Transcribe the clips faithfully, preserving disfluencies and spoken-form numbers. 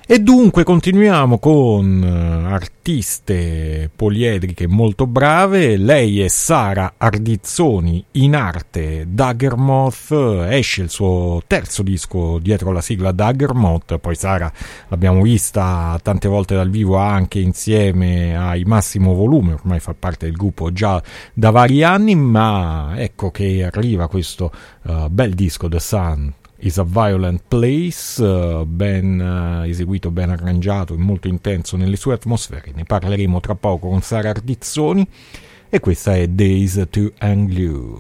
E dunque continuiamo con artiste poliedriche molto brave. Lei è Sara Ardizzoni, in arte Daggermoth. Esce il suo terzo disco dietro la sigla Daggermoth. Poi Sara l'abbiamo vista tante volte dal vivo anche insieme ai Massimo Volume, ormai fa parte del gruppo già da vari anni, ma ecco che arriva questo uh, bel disco, The Sun is a Violent Place, uh, ben uh, eseguito, ben arrangiato e molto intenso nelle sue atmosfere. Ne parleremo tra poco con Sara Ardizzoni, e questa è Days to Anglue.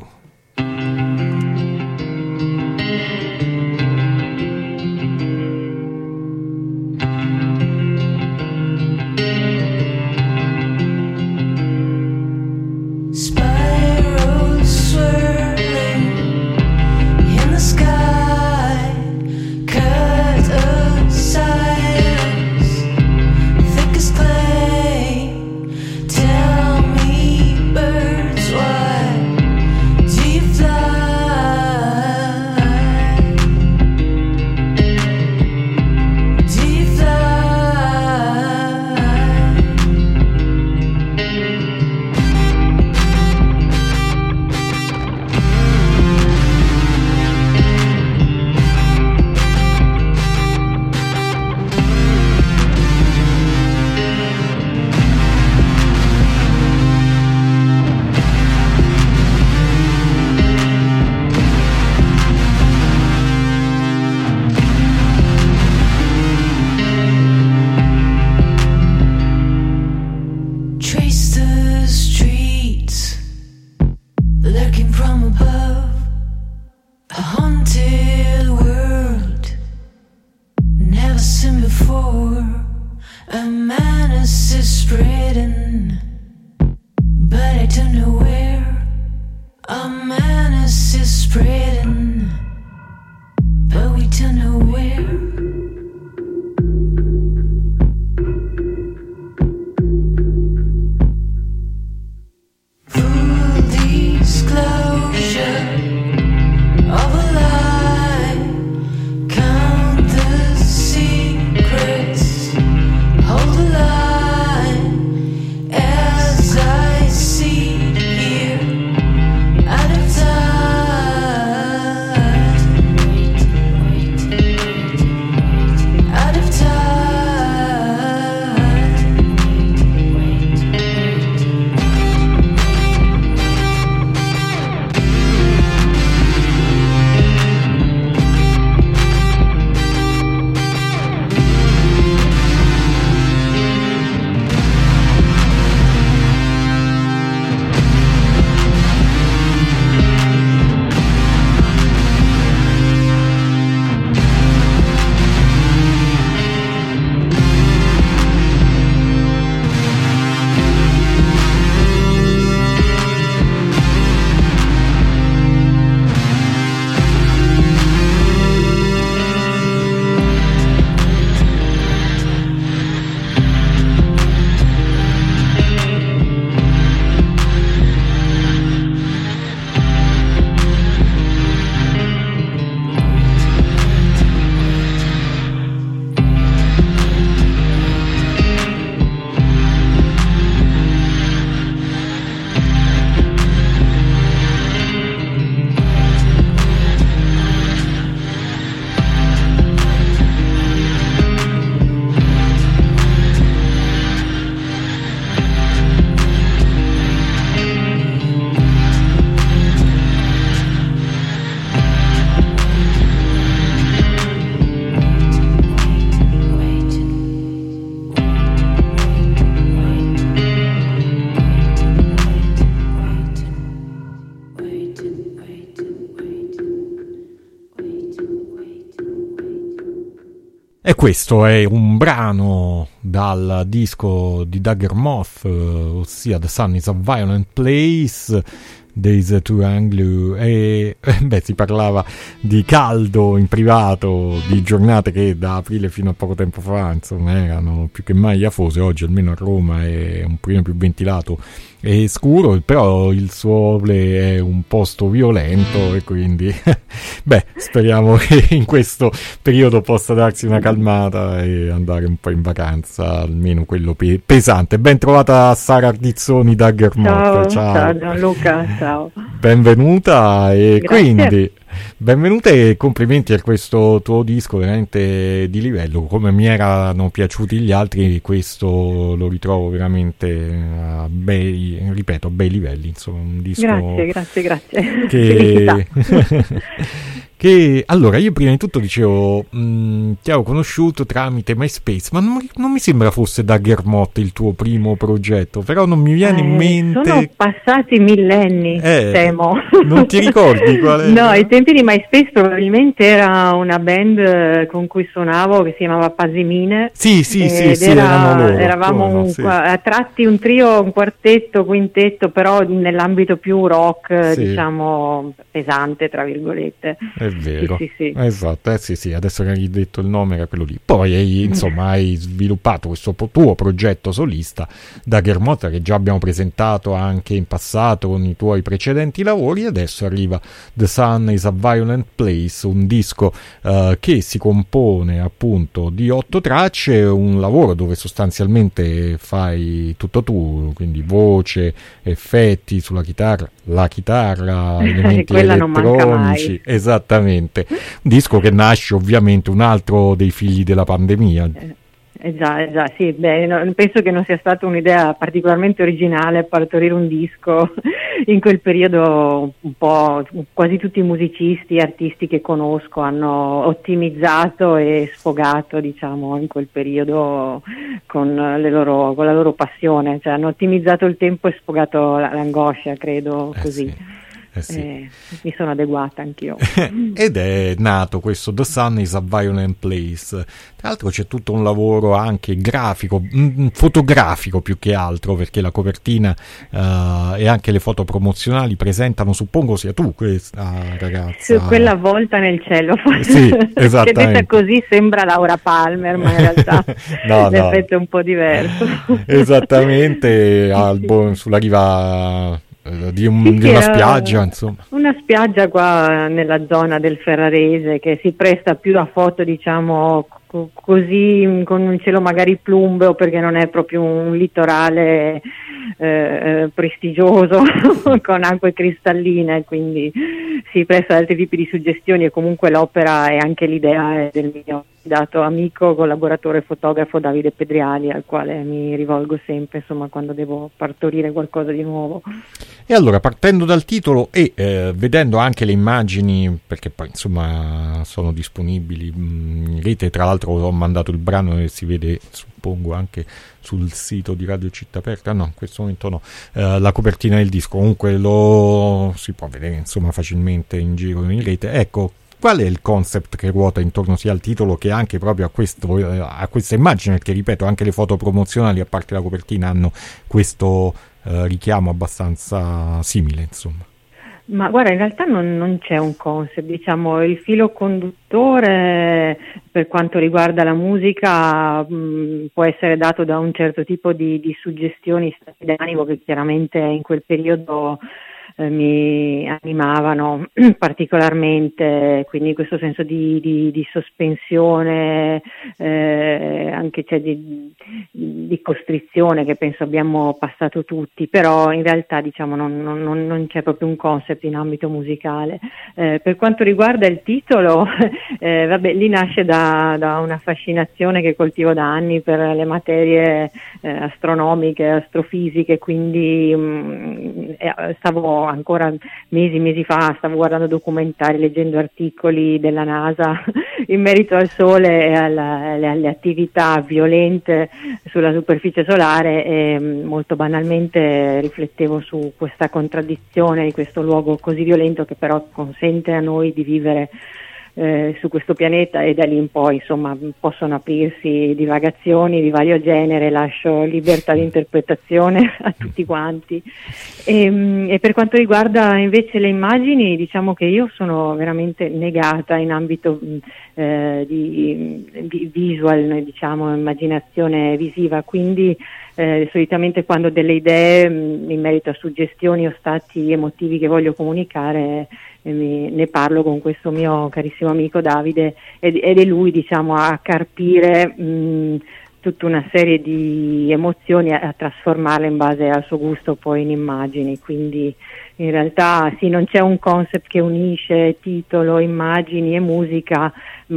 E questo è un brano dal disco di Daggermoth, ossia The Sun is a Violent Place, Days to Anglo, e beh, si parlava di caldo in privato, di giornate che da aprile fino a poco tempo fa insomma erano più che mai afose. Oggi almeno a Roma è un pochino più ventilato e scuro, però il sole è un posto violento e quindi beh, speriamo che in questo periodo possa darsi una calmata e andare un po' in vacanza, almeno quello pe- pesante. Ben trovata Sara Ardizzoni da Germot. Ciao, ciao, ciao Gianluca, ciao. Benvenuta e Grazie. Quindi benvenuta e complimenti per questo tuo disco veramente di livello. Come mi erano piaciuti gli altri, questo lo ritrovo veramente a bei, ripeto, a bei livelli, insomma, un disco grazie, grazie, grazie. che che allora io prima di tutto dicevo mh, ti avevo conosciuto tramite MySpace, ma non, non mi sembra fosse da Germot il tuo primo progetto, però non mi viene eh, in mente. Sono passati millenni, eh, temo. Non ti ricordi qual è? No, ai tempi di MySpace probabilmente era una band con cui suonavo che si chiamava Pasimine. Sì, sì, sì, sì, era, erano loro. eravamo no, un, sì. a tratti un trio, un quartetto, quintetto, però nell'ambito più rock, Sì. diciamo pesante, tra virgolette. È vero, sì, sì, sì. Esatto, eh, sì, sì, adesso che hai detto il nome era quello lì. Poi hai, insomma, hai sviluppato questo po- tuo progetto solista da Germot, che già abbiamo presentato anche in passato con i tuoi precedenti lavori. Adesso arriva The Sun is a Violent Place, un disco uh, che si compone appunto di otto tracce, un lavoro dove sostanzialmente fai tutto tu, quindi voce, effetti sulla chitarra, la chitarra, elementi Quella non manca elettronici, mai. esattamente. Un disco che nasce ovviamente un altro dei figli della pandemia. Eh, eh già, eh già, sì, beh, no, penso che non sia stata un'idea particolarmente originale partorire un disco in quel periodo. Un po' quasi tutti i musicisti, artisti che conosco hanno ottimizzato e sfogato, diciamo, in quel periodo con, le loro, con la loro passione, cioè hanno ottimizzato il tempo e sfogato l'angoscia, credo, Eh così. sì. Eh sì. Eh, mi sono adeguata anch'io. Ed è nato questo The Sun is a Violent Place. Tra l'altro c'è tutto un lavoro anche grafico, mh, fotografico più che altro, perché la copertina uh, e anche le foto promozionali presentano, suppongo sia tu questa ragazza. Su quella volta nel cielo, sì, esattamente. Che detta così sembra Laura Palmer, ma in realtà no, l'effetto no. è un po' diverso. Esattamente, al, sì. sulla riva di, un, sì, di una spiaggia, insomma. Una spiaggia qua nella zona del Ferrarese che si presta più a foto, diciamo, co- così con un cielo magari plumbeo, perché non è proprio un litorale eh, prestigioso con acque cristalline, quindi si presta ad altri tipi di suggestioni, e comunque l'opera e anche l'idea è del mio dato amico, collaboratore fotografo Davide Pedriali, al quale mi rivolgo sempre, insomma, quando devo partorire qualcosa di nuovo. E allora, partendo dal titolo e eh, vedendo anche le immagini, perché poi insomma sono disponibili in rete, tra l'altro ho mandato il brano e si vede, suppongo, anche sul sito di Radio Città Aperta, no, in questo momento no, eh, la copertina del disco, comunque lo si può vedere insomma facilmente in giro in rete. Ecco, qual è il concept che ruota intorno sia al titolo che anche proprio a, questo, eh, a questa immagine? Perché ripeto, anche le foto promozionali, a parte la copertina, hanno questo eh, richiamo abbastanza simile, insomma. Ma guarda, in realtà non, non c'è un concept, diciamo, il filo conduttore per quanto riguarda la musica mh, può essere dato da un certo tipo di, di suggestioni, stati d'animo che chiaramente in quel periodo eh, mi animavano particolarmente, quindi questo senso di, di, di sospensione, eh, anche cioè di, di costrizione che penso abbiamo passato tutti, però in realtà diciamo non, non, non c'è proprio un concept in ambito musicale. Eh, per quanto riguarda il titolo, eh, vabbè, lì nasce da, da una fascinazione che coltivo da anni per le materie eh, astronomiche, astrofisiche, quindi mh, eh, stavo ancora mesi mesi fa stavo guardando documentari, leggendo articoli della NASA in merito al Sole e alla, alle, alle attività violente sulla superficie solare, e molto banalmente riflettevo su questa contraddizione di questo luogo così violento, che però consente a noi di vivere eh, su questo pianeta, e da lì in poi insomma possono aprirsi divagazioni di vario genere, lascio libertà di interpretazione a tutti quanti. E, e per quanto riguarda invece le immagini, diciamo che io sono veramente negata in ambito eh, di, di visual, diciamo, immaginazione visiva, quindi Eh, solitamente quando ho delle idee mh, in merito a suggestioni o stati emotivi che voglio comunicare, eh, mi, ne parlo con questo mio carissimo amico Davide, ed, ed è lui, diciamo, a carpire mh, tutta una serie di emozioni, a, a trasformarle in base al suo gusto poi in immagini. Quindi in realtà sì, non c'è un concept che unisce titolo, immagini e musica,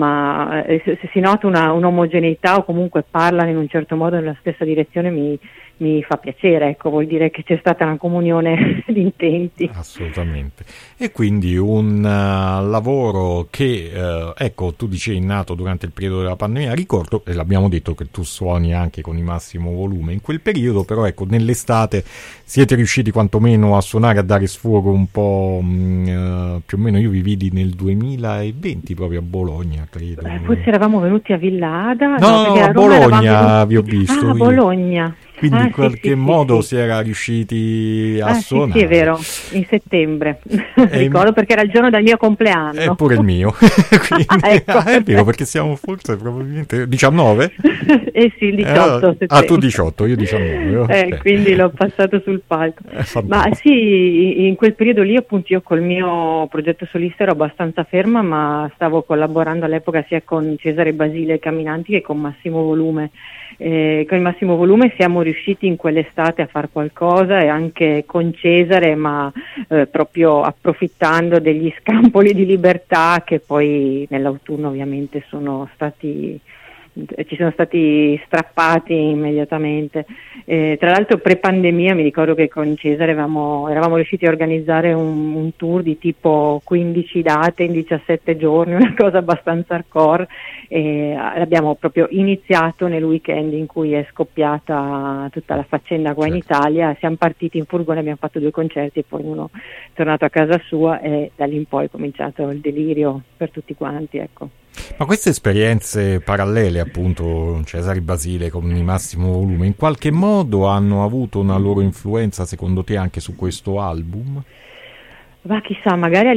ma eh, se, se si nota una, un'omogeneità o comunque parlano in un certo modo nella stessa direzione, mi, mi fa piacere, ecco, vuol dire che c'è stata una comunione di intenti. Assolutamente. E quindi un uh, lavoro che, uh, ecco, tu dicevi nato durante il periodo della pandemia, ricordo, e l'abbiamo detto, che tu suoni anche con il massimo volume in quel periodo, però ecco, nell'estate siete riusciti quantomeno a suonare, a dare sfogo un po', mh, uh, più o meno io vi vidi nel duemilaventi proprio a Bologna, credo. Eh, forse eravamo venuti a Villa Ada. No, no, no, a, a Bologna vi ho visto. Ah, a Bologna. Quindi ah, in qualche sì, sì, modo sì, si era riusciti a ah, suonare. Sì, sì, è vero, in settembre. Ricordo perché era il giorno del mio compleanno. È pure il mio. Quindi, ah, ecco. ah, è vero, perché siamo forse probabilmente diciannove? Eh sì, il diciotto. Eh, ah, tu diciotto, io diciannove. Okay. Eh, quindi l'ho passato sul palco. Ma sì, in quel periodo lì appunto io col mio progetto solista ero abbastanza ferma, ma stavo collaborando all'epoca sia con Cesare Basile Camminanti che con Massimo Volume. Eh, con il Massimo Volume siamo riusciti in quell'estate a fare qualcosa, e anche con Cesare, ma eh, proprio approfittando degli scampoli di libertà che poi nell'autunno ovviamente sono stati ci sono stati strappati immediatamente. Eh, tra l'altro pre-pandemia mi ricordo che con Cesare eravamo, eravamo riusciti a organizzare un, un tour di tipo quindici date in diciassette giorni, una cosa abbastanza hardcore, e l'abbiamo proprio iniziato nel weekend in cui è scoppiata tutta la faccenda qua, certo, in Italia. Siamo partiti in furgone, abbiamo fatto due concerti e poi uno è tornato a casa sua, e da lì in poi è cominciato il delirio per tutti quanti, ecco. Ma queste esperienze parallele, appunto, Cesare Basile con il Massimo Volume, in qualche modo hanno avuto una loro influenza, secondo te, anche su questo album? Ma chissà, magari a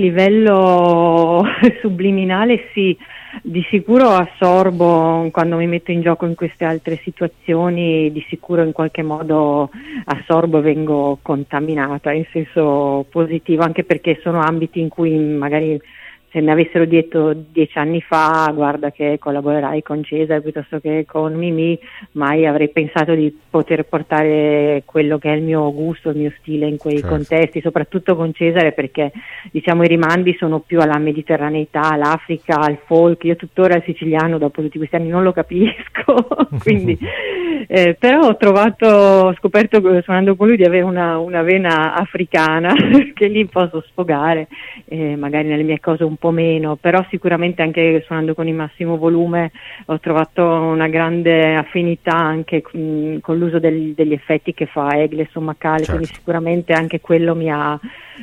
livello subliminale sì, di sicuro assorbo, quando mi metto in gioco in queste altre situazioni, di sicuro in qualche modo assorbo e vengo contaminata in senso positivo, anche perché sono ambiti in cui magari se mi avessero detto dieci anni fa guarda che collaborerai con Cesare piuttosto che con Mimì, mai avrei pensato di poter portare quello che è il mio gusto, il mio stile in quei, certo, contesti, soprattutto con Cesare, perché diciamo i rimandi sono più alla mediterraneità, all'Africa, al folk. Io tuttora il siciliano dopo tutti questi anni non lo capisco, quindi eh, però ho trovato, ho scoperto suonando con lui di avere una, una vena africana che lì posso sfogare, eh, magari nelle mie cose un po' meno, però sicuramente anche suonando con il Massimo Volume ho trovato una grande affinità anche mh, con l'uso del, degli effetti che fa Egless o Macale, certo, quindi sicuramente anche quello mi ha,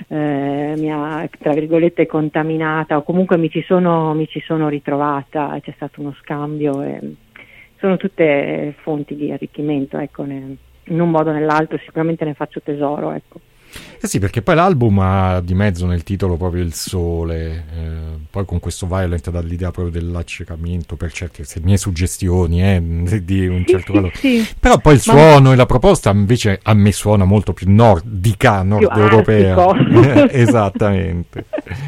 eh, mi ha tra virgolette contaminata, o comunque mi ci sono, mi ci sono ritrovata, c'è stato uno scambio, e sono tutte fonti di arricchimento, ecco, ne, in un modo o nell'altro sicuramente ne faccio tesoro, ecco. Eh sì, perché poi l'album ha di mezzo nel titolo proprio il sole, eh, poi con questo Violent dà l'idea proprio dell'accecamento per certe mie suggestioni, eh, di un sì, certo sì, valore. sì. Però poi il Ma... suono e la proposta invece a me suona molto più nordica, nord europea. Esattamente.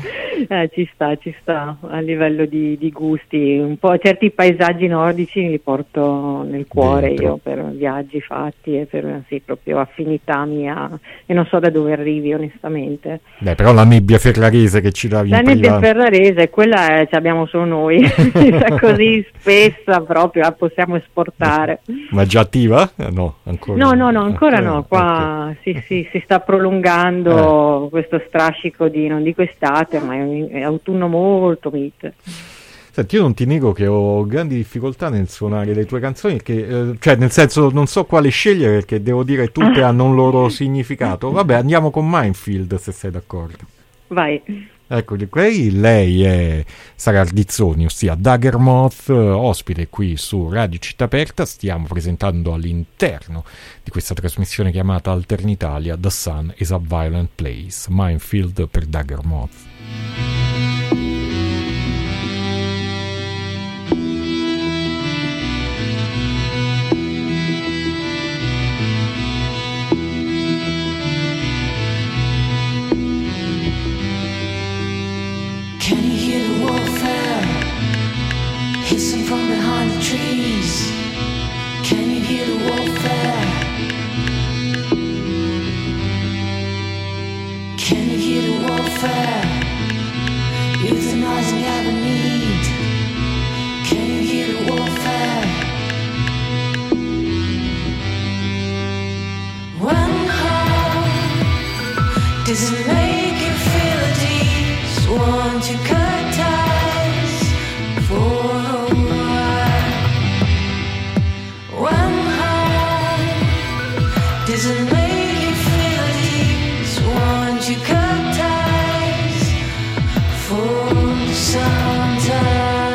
Eh, ci sta, ci sta a livello di, di gusti, un po' certi paesaggi nordici li porto nel cuore dentro, io per viaggi fatti e per sì, proprio affinità mia, e non so da dove arrivi onestamente. Beh, però la nebbia ferrarese che ci davi la in nebbia ferrarese, quella ce l'abbiamo solo noi, così spessa proprio la possiamo esportare. Ma già attiva? No, ancora no, no, no, ancora okay, no, qua okay. sì, sì, si sta prolungando eh. questo strascico di, non dico estate, ma è è autunno molto mite. Senti, io non ti nego che ho grandi difficoltà nel suonare le tue canzoni, perché, eh, cioè nel senso non so quale scegliere, perché devo dire tutte hanno un loro significato. Vabbè, andiamo con Minefield se sei d'accordo. Vai. Ecco, di quei, lei è Sara Ardizzoni, ossia Dagermoth, ospite qui su Radio Città Aperta. Stiamo presentando all'interno di questa trasmissione chiamata Alternitalia The Sun is a Violent Place, Minefield per Dagermoth. Hissing from behind the trees, can you hear the warfare? Can you hear the warfare? Euthanizing every need. Can you hear the warfare? When home does it make you feel at ease? Want to cut ties for does it make you feel at ease? Won't you cut ties for some time?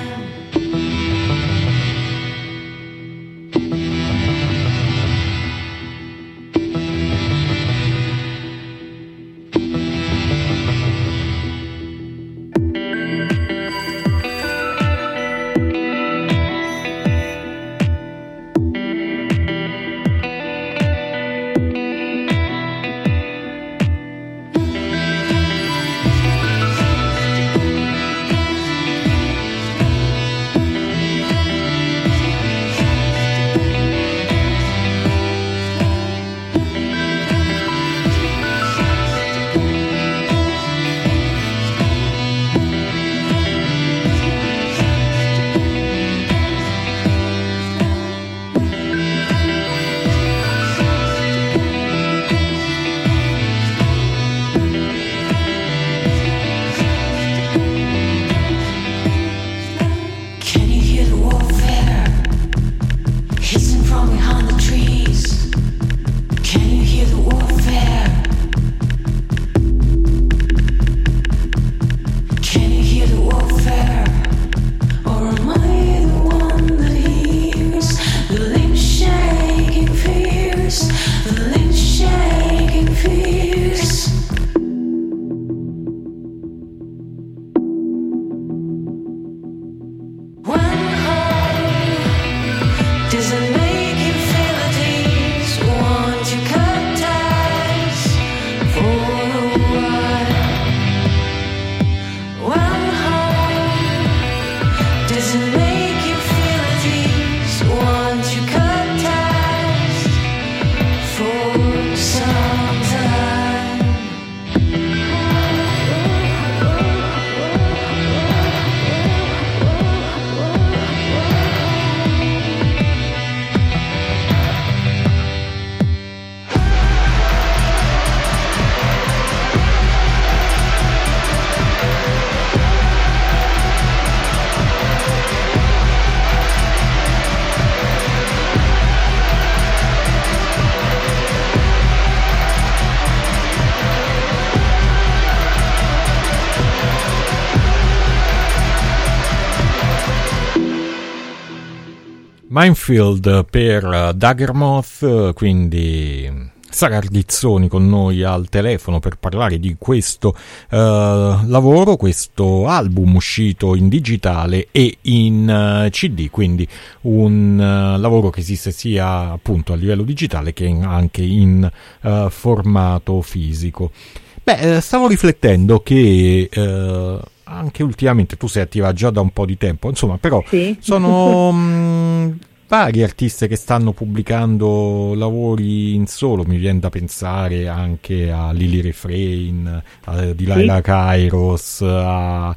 Minefield per Dagermoth, quindi Sara Ardizzoni con noi al telefono per parlare di questo uh, lavoro, questo album uscito in digitale e in uh, C D, quindi un uh, lavoro che esiste sia appunto a livello digitale che in, anche in uh, formato fisico. Beh, stavo riflettendo che uh, anche ultimamente tu sei attiva già da un po' di tempo, insomma, però sì. sono mh, vari artisti che stanno pubblicando lavori in solo. Mi viene da pensare anche a Lily Refrain, a Delilah sì. Kairos, a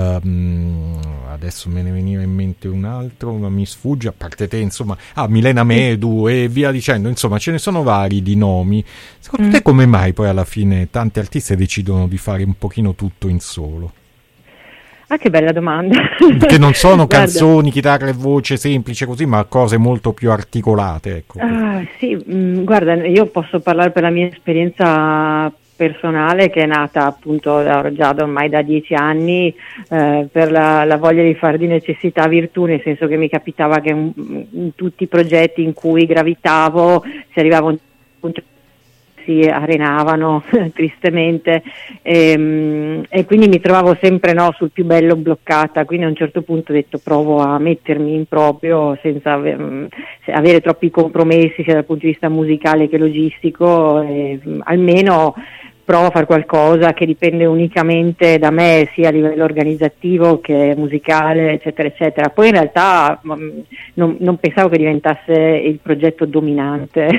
um, adesso me ne veniva in mente un altro, ma mi sfugge, a parte te, insomma, a Milena Medu e via dicendo, insomma, ce ne sono vari di nomi. Secondo mm. te come mai poi alla fine tanti artisti decidono di fare un pochino tutto in solo? Ah, che bella domanda. Che non sono canzoni, chitarra e voce semplice così, ma cose molto più articolate, ecco. Ah, sì, mh, guarda, io posso parlare per la mia esperienza personale che è nata appunto da, già da ormai da dieci anni eh, per la, la voglia di fare di necessità virtù, nel senso che mi capitava che in, in tutti i progetti in cui gravitavo si arrivava a un punto si arenavano tristemente e, e quindi mi trovavo sempre no, sul più bello bloccata, quindi a un certo punto ho detto provo a mettermi in proprio senza ave- avere troppi compromessi sia dal punto di vista musicale che logistico, e, almeno provo a fare qualcosa che dipende unicamente da me, sia a livello organizzativo che musicale, eccetera, eccetera. Poi in realtà mh, non, non pensavo che diventasse il progetto dominante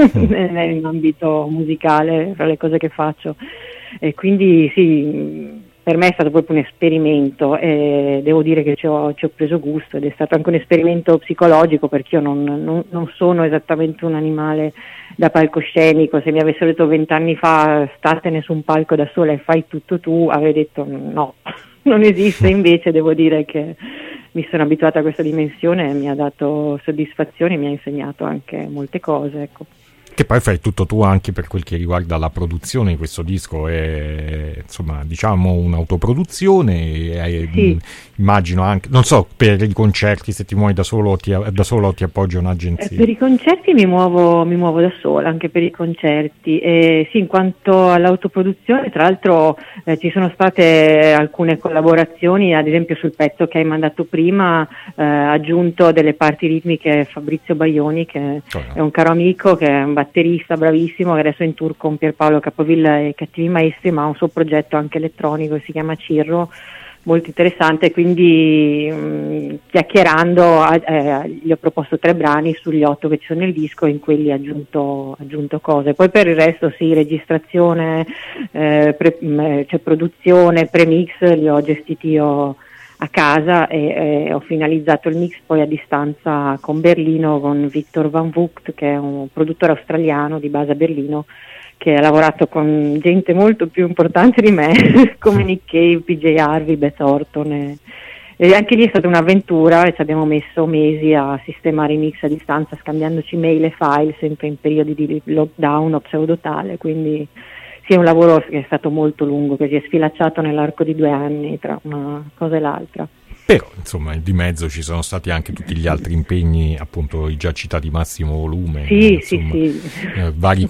nell'ambito musicale, fra le cose che faccio. E quindi sì, per me è stato proprio un esperimento e devo dire che ci ho, ci ho preso gusto, ed è stato anche un esperimento psicologico, perché io non, non, non sono esattamente un animale da palcoscenico. Se mi avessero detto vent'anni fa statene su un palco da sola e fai tutto tu, avrei detto no, non esiste. Invece devo dire che mi sono abituata a questa dimensione e mi ha dato soddisfazione, mi ha insegnato anche molte cose, ecco. Che poi fai tutto tu anche per quel che riguarda la produzione di questo disco, è insomma diciamo un'autoproduzione, è, sì. mh, immagino anche, non so, per i concerti se ti muovi da solo ti, da solo o ti appoggi a un'agenzia. Eh, per i concerti mi muovo, mi muovo da sola, anche per i concerti, e sì, in quanto all'autoproduzione tra l'altro eh, ci sono state alcune collaborazioni, ad esempio sul pezzo che hai mandato prima eh, aggiunto delle parti ritmiche Fabrizio Baioni, che oh, no. è un caro amico, che è un batterista bravissimo, che adesso è in tour con Pierpaolo Capovilla e Cattivi Maestri, ma ha un suo progetto anche elettronico che si chiama Cirro, molto interessante. Quindi mh, chiacchierando eh, gli ho proposto tre brani sugli otto che ci sono nel disco, e in quelli ho aggiunto, aggiunto cose. Poi per il resto sì, registrazione, eh, pre, mh, cioè produzione, premix li ho gestiti io a casa, e, e ho finalizzato il mix poi a distanza con Berlino, con Victor Van Vogt, che è un produttore australiano di base a Berlino, che ha lavorato con gente molto più importante di me come Nick Cave, P J Harvey, Beth Orton, e, e anche lì è stata un'avventura, e ci abbiamo messo mesi a sistemare i mix a distanza, scambiandoci mail e file sempre in periodi di lockdown o pseudotale. Quindi sì, è un lavoro che è stato molto lungo, che si è sfilacciato nell'arco di due anni tra una cosa e l'altra. Però, insomma, di mezzo ci sono stati anche tutti gli altri impegni, appunto, i già citati Massimo Volume, sì, insomma, sì, sì. Eh, vari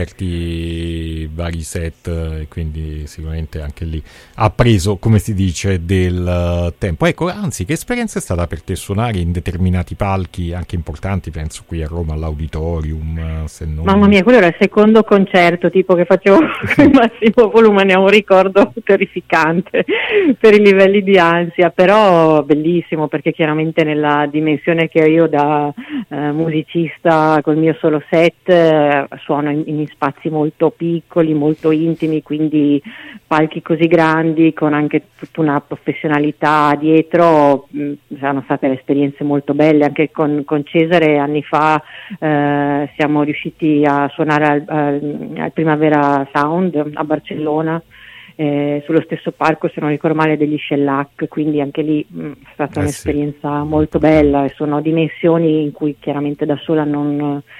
concerti, vari set, e quindi sicuramente anche lì ha preso, come si dice, del uh, tempo. Ecco, anzi, che esperienza è stata per te suonare in determinati palchi, anche importanti, penso qui a Roma all'Auditorium, se non... Mamma mia, quello era il secondo concerto tipo che facevo con Massimo Volume, ne ho un ricordo terrificante per i livelli di ansia, però bellissimo, perché chiaramente nella dimensione che ho io da eh, musicista col mio solo set eh, suono in, in spazi molto piccoli, molto intimi, quindi palchi così grandi con anche tutta una professionalità dietro, mh, sono state le esperienze molto belle. Anche con, con Cesare anni fa eh, siamo riusciti a suonare al, al, al Primavera Sound a Barcellona, Eh, sullo stesso palco, se non ricordo male, degli Shellac, quindi anche lì mh, è stata eh un'esperienza sì. molto bella, e sono dimensioni in cui chiaramente da sola non,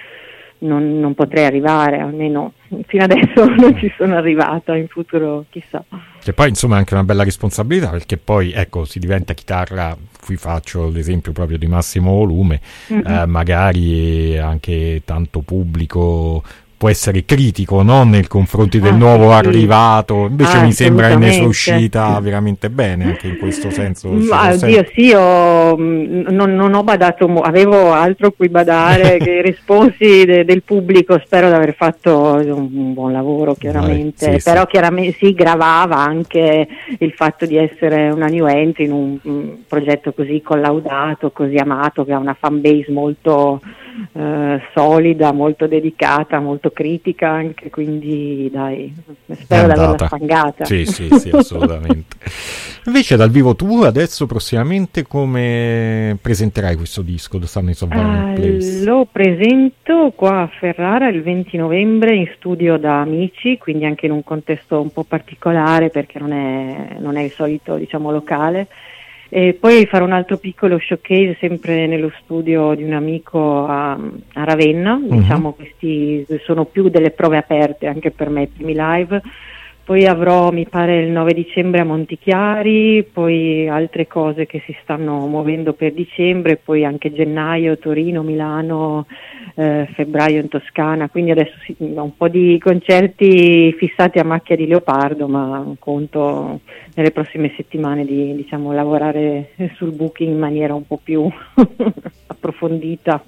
non, non potrei arrivare, almeno fino adesso non ci sono arrivata, in futuro chissà. Che poi insomma è anche una bella responsabilità, perché poi ecco si diventa chitarra, qui faccio l'esempio proprio di Massimo Volume, mm-hmm. eh, magari anche tanto pubblico può essere critico, no? Nei confronti del ah, nuovo sì, arrivato, invece ah, mi sembra che ne sia uscita veramente bene anche in questo senso. Ma oddio, sì, io non, non ho badato, avevo altro a cui badare che i responsi de, del pubblico. Spero di aver fatto un buon lavoro, chiaramente, Vai, sì, però sì. chiaramente si gravava anche il fatto di essere una new entry in un, un progetto così collaudato, così amato, che ha una fan base molto eh, solida, molto dedicata, molto critica anche, quindi dai, spero di averla spangata. Sì, sì, sì, assolutamente. Invece dal vivo tu adesso prossimamente come presenterai questo disco? Stanno uh, lo presento qua a Ferrara il venti novembre in studio da Amici, quindi anche in un contesto un po' particolare, perché non è, non è il solito, diciamo, locale. E poi farò un altro piccolo showcase sempre nello studio di un amico a, a Ravenna. Uh-huh. Diciamo questi sono più delle prove aperte anche per me, i primi live. Poi avrò, mi pare, il nove dicembre a Montichiari, poi altre cose che si stanno muovendo per dicembre, poi anche gennaio, Torino, Milano, eh, febbraio in Toscana, quindi adesso sì, ho un po' di concerti fissati a macchia di leopardo, ma conto nelle prossime settimane di, diciamo, lavorare sul booking in maniera un po' più approfondita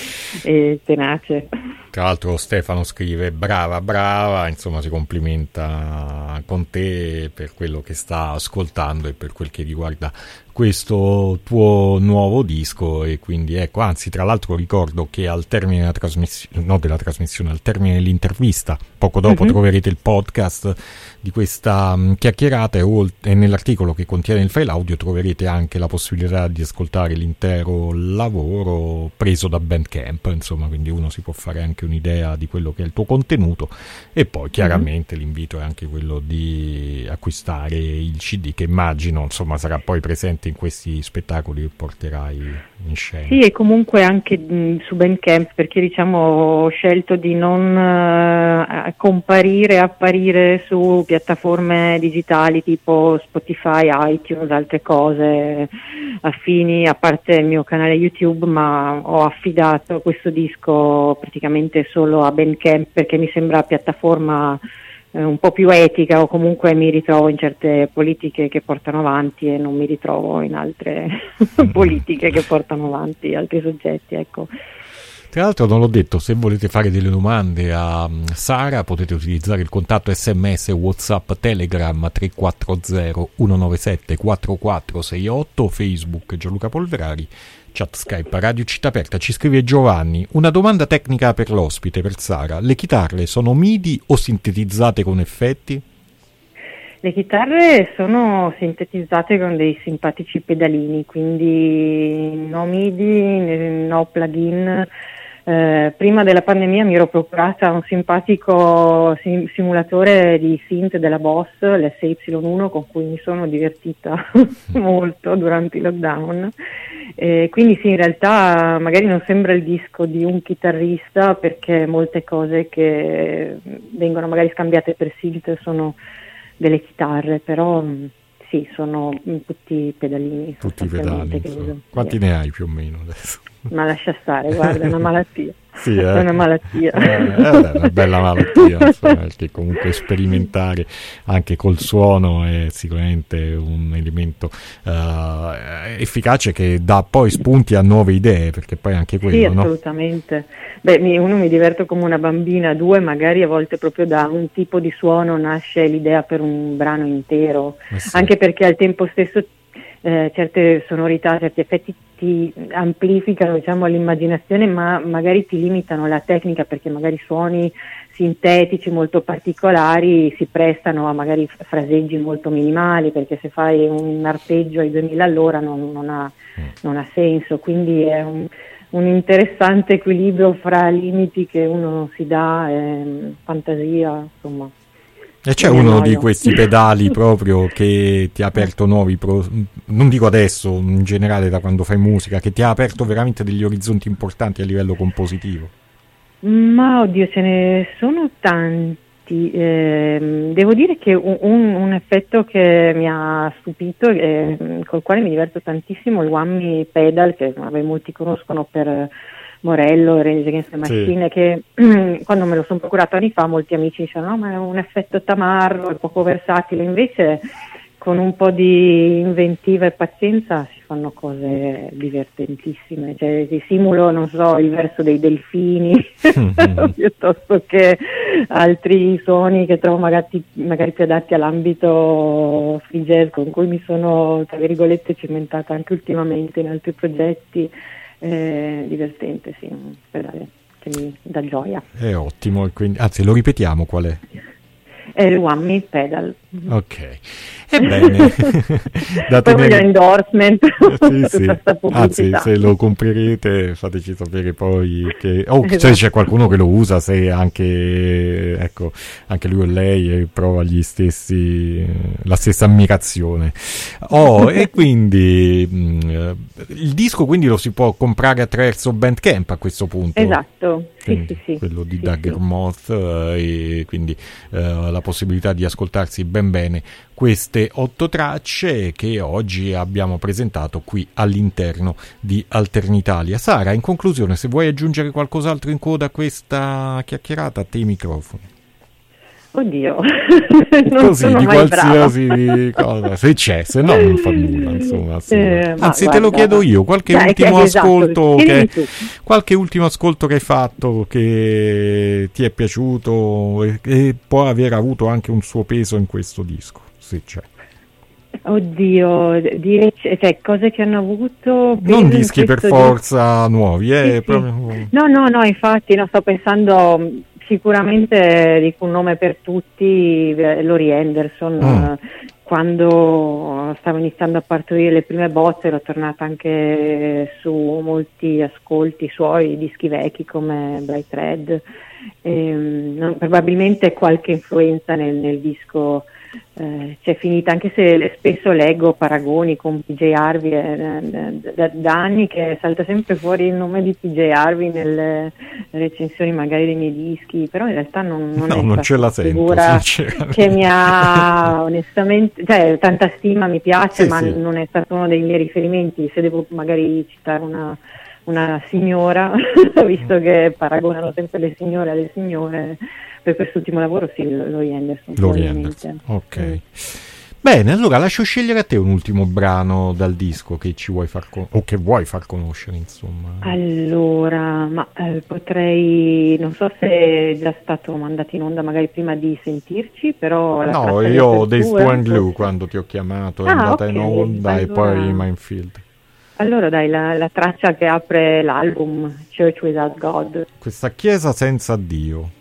e tenace. Tra l'altro Stefano scrive brava brava, insomma si complimenta con te per quello che sta ascoltando e per quel che riguarda questo tuo nuovo disco. E quindi ecco, anzi tra l'altro ricordo che al termine della trasmissione, no della trasmissione, al termine dell'intervista, poco dopo uh-huh. troverete il podcast di questa um, chiacchierata e, e nell'articolo che contiene il file audio troverete anche la possibilità di ascoltare l'intero lavoro preso da Bandcamp, insomma, quindi uno si può fare anche un'idea di quello che è il tuo contenuto. E poi chiaramente uh-huh. l'invito è anche quello di acquistare il C D, che immagino insomma sarà poi presente in questi spettacoli che porterai in scena. Sì, e comunque anche mh, su Bandcamp, perché diciamo ho scelto di non uh, comparire, apparire su piattaforme digitali tipo Spotify, iTunes, altre cose affini, a parte il mio canale YouTube, ma ho affidato questo disco praticamente solo a Bandcamp perché mi sembra piattaforma un po' più etica, o comunque mi ritrovo in certe politiche che portano avanti e non mi ritrovo in altre politiche che portano avanti altri soggetti, ecco. Tra l'altro non l'ho detto, se volete fare delle domande a Sara potete utilizzare il contatto sms, WhatsApp, Telegram tre quattro zero uno nove sette quattro quattro sei otto, Facebook Gianluca Polverari, chat Skype Radio Città Aperta. Ci scrive Giovanni: una domanda tecnica per l'ospite, per Sara: le chitarre sono MIDI o sintetizzate con effetti? Le chitarre sono sintetizzate con dei simpatici pedalini, quindi no MIDI, no plugin. Eh, prima della pandemia mi ero procurata un simpatico sim- simulatore di synth della Boss, l'S Y uno, con cui mi sono divertita molto durante il lockdown. Eh, quindi sì, in realtà magari non sembra il disco di un chitarrista, perché molte cose che vengono magari scambiate per synth sono delle chitarre, però sì, sono tutti pedalini. Tutti pedali. Quanti sì. ne hai più o meno adesso? Ma lascia stare, guarda, è una malattia. Sì, eh? È una malattia. Eh, è una bella malattia, insomma, perché comunque sperimentare anche col suono è sicuramente un elemento uh, efficace che dà poi spunti a nuove idee, perché poi anche quello, sì, no? Assolutamente. Beh, mi, uno mi diverto come una bambina, due magari a volte proprio da un tipo di suono nasce l'idea per un brano intero, eh sì. Anche perché al tempo stesso Eh, certe sonorità, certi effetti ti amplificano, diciamo, l'immaginazione, ma magari ti limitano la tecnica, perché magari suoni sintetici molto particolari si prestano a magari fraseggi molto minimali, perché se fai un arpeggio ai duemila all'ora non, non, ha, non ha senso, quindi è un, un interessante equilibrio fra limiti che uno si dà e fantasia, insomma. E c'è uno di questi pedali proprio che ti ha aperto nuovi, pro... non dico adesso, in generale da quando fai musica, che ti ha aperto veramente degli orizzonti importanti a livello compositivo? Ma oddio, ce ne sono tanti. Eh, devo dire che un, un, un effetto che mi ha stupito, eh, col quale mi diverto tantissimo, il One Me Pedal, che vabbè, molti conoscono per Morello, Rage Against the Machine, sì. Che quando me lo sono procurato anni fa molti amici dicevano no, ma è un effetto tamarro, è poco versatile. Invece con un po' di inventiva e pazienza si fanno cose divertentissime, cioè si simulo, non so, il verso dei delfini piuttosto che altri suoni che trovo magari, magari più adatti all'ambito free jazz, con cui mi sono, tra virgolette, cimentata anche ultimamente in altri progetti. Eh, divertente, sì, un pedale che mi dà gioia. È ottimo, quindi, anzi lo ripetiamo, qual è? È il One Me Pedal. Ok, ebbene, da Poi voglio tenere... endorsement. Sì, sì. Tutta sta Anzi, pubblicità. se lo comprerete fateci sapere poi che... oh, Esatto. se c'è qualcuno che lo usa, se anche, ecco, anche lui o lei prova gli stessi, la stessa ammirazione. Oh, e quindi mh, il disco quindi lo si può comprare attraverso Bandcamp a questo punto. Esatto, sì, Quindi, sì, sì. quello di Sì, Dagger sì. Moth, eh, e quindi eh, la possibilità di ascoltarsi ben bene queste otto tracce che oggi abbiamo presentato qui all'interno di Alternitalia. Sara, in conclusione, se vuoi aggiungere qualcos'altro in coda a questa chiacchierata, a te i microfoni. Oddio, non Così, sono di mai qualsiasi cosa, se c'è, se no non fa nulla, insomma. Eh, ma Anzi, te lo guarda, chiedo io, qualche dai, ultimo che- esatto, ascolto chiedimi che, tu. qualche ultimo ascolto che hai fatto che ti è piaciuto e, e può aver avuto anche un suo peso in questo disco, se c'è. Oddio, dire, cioè cose che hanno avuto peso Non in dischi per questo forza nuovi, eh, Sì, sì. proprio... No, no, no, infatti no, sto pensando mh, sicuramente dico un nome per tutti, eh, Laurie Anderson. Mm. eh, Quando stavo iniziando a partorire le prime bozze ero tornata anche su molti ascolti suoi, dischi vecchi come Bright Red. Ehm, no, probabilmente qualche influenza nel, nel disco eh, c'è finita, anche se spesso leggo paragoni con P J Harvey, eh, da, da anni che salta sempre fuori il nome di P J Harvey nelle recensioni magari dei miei dischi, però in realtà non, non No, è non stata ce la una sento, figura sinceramente. che mi ha onestamente, cioè tanta stima, mi piace, Sì, ma sì. non è stato uno dei miei riferimenti. Se devo magari citare una una signora, visto che paragonano sempre le signore alle signore, per quest'ultimo lavoro sì, Laurie Anderson. Laurie probabilmente. Anderson, ok. Mm. Bene, allora lascio scegliere a te un ultimo brano dal disco che ci vuoi far con- o che vuoi far conoscere, insomma. Allora, ma eh, potrei, non so se è già stato mandato in onda magari prima di sentirci, però la No, traccia di io ho apertura, Days to and Glue forse. quando ti ho chiamato, è Ah, andata ok, in onda e allora- poi Minefield. Allora dai, la, la traccia che apre l'album, Church Without God. Questa chiesa senza Dio.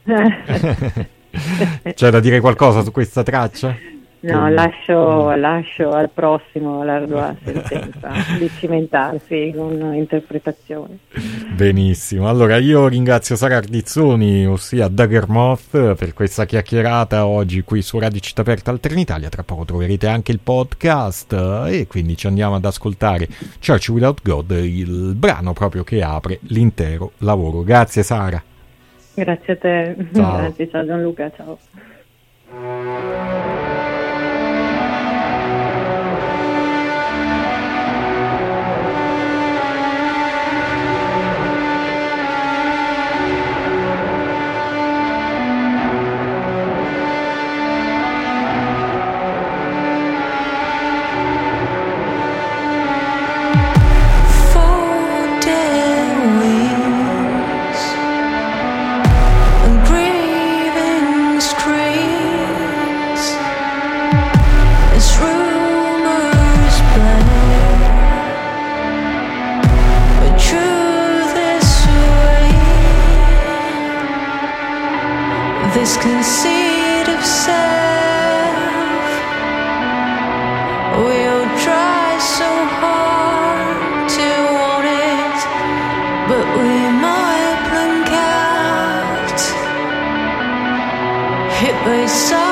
C'è da dire qualcosa su questa traccia? No, Che- lascio, lascio al prossimo l'ardua sentenza di cimentarsi con interpretazioni. Benissimo, allora io ringrazio Sara Ardizzoni, ossia Dagger Moth, per questa chiacchierata oggi qui su Radio Città Aperta Alternitalia. Tra poco troverete anche il podcast e quindi ci andiamo ad ascoltare Church Without God, il brano proprio che apre l'intero lavoro. Grazie Sara. Grazie a te, Ciao. grazie, ciao Gianluca, ciao. Four dead weeks and grieving screams as rumors blare, but truth is sweet. This conceit of self, we'll try so hard to want it, but we might blank out, hit by some